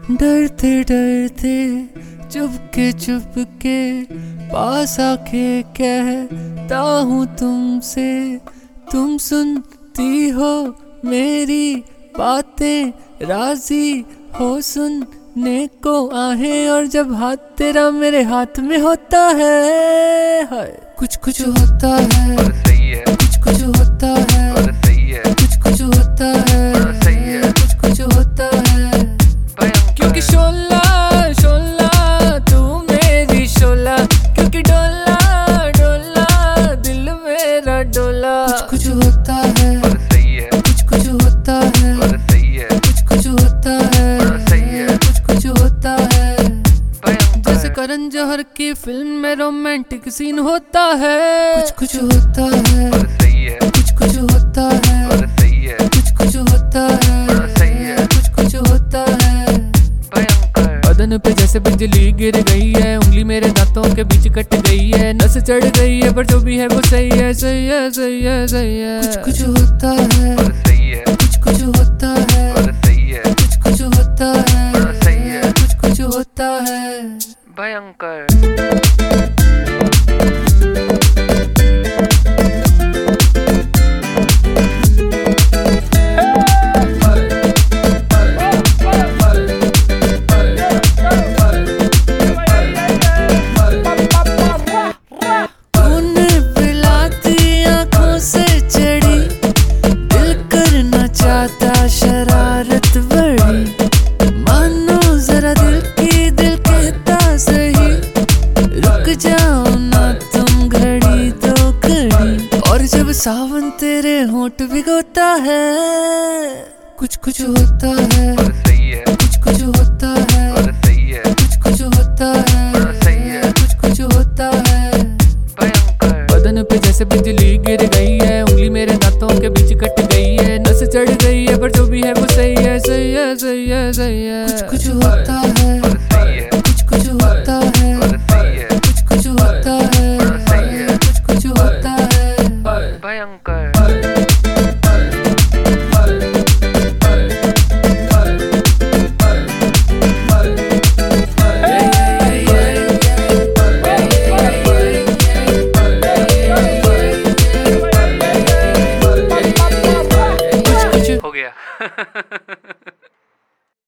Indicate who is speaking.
Speaker 1: डरते डरते चुपके पास आके कहता हूँ तुमसे, तुम सुनती हो मेरी बातें, राजी हो सुनने को आहें। और जब हाथ तेरा मेरे हाथ में होता है, कुछ कुछ होता है, कुछ कुछ होता है, कुछ कुछ होता है, कुछ कुछ होता है। क्योंकि शोला शोला तू मेरी शोला, क्योंकि डोला डोला दिल मेरा डोला। कुछ कुछ होता है, कुछ कुछ होता है, कुछ कुछ होता है, कुछ कुछ होता है। जैसे करण जौहर की फिल्म में रोमांटिक सीन होता है। कुछ कुछ होता है, कुछ कुछ होता है, कुछ कुछ होता है, कुछ कुछ होता है। बदन पे जैसे बिजली गिर गई है, उंगली मेरे दांतों के बीच कट गई है, नस चढ़ गई है, पर जो भी है वो सही है, सही है, सही है, सही है। कुछ कुछ होता है, कुछ कुछ होता है, कुछ कुछ होता है, कुछ कुछ होता है।
Speaker 2: भयंकर।
Speaker 1: शरारत बड़ी मानो जरा दिल की, दिल कहता सही, रुक जाओ ना तुम घड़ी तो घड़ी। और जब सावन तेरे होंठ भिगोता है, कुछ कुछ होता है, कुछ कुछ होता है, कुछ कुछ होता है, कुछ कुछ होता है। बदन पे जैसे बिजली गिर गई है, उंगली मेरे दांतों के बीच कट गई है, नस चढ़ गई है, पर जो भी है वो सही है, सही है, सही है, सही है।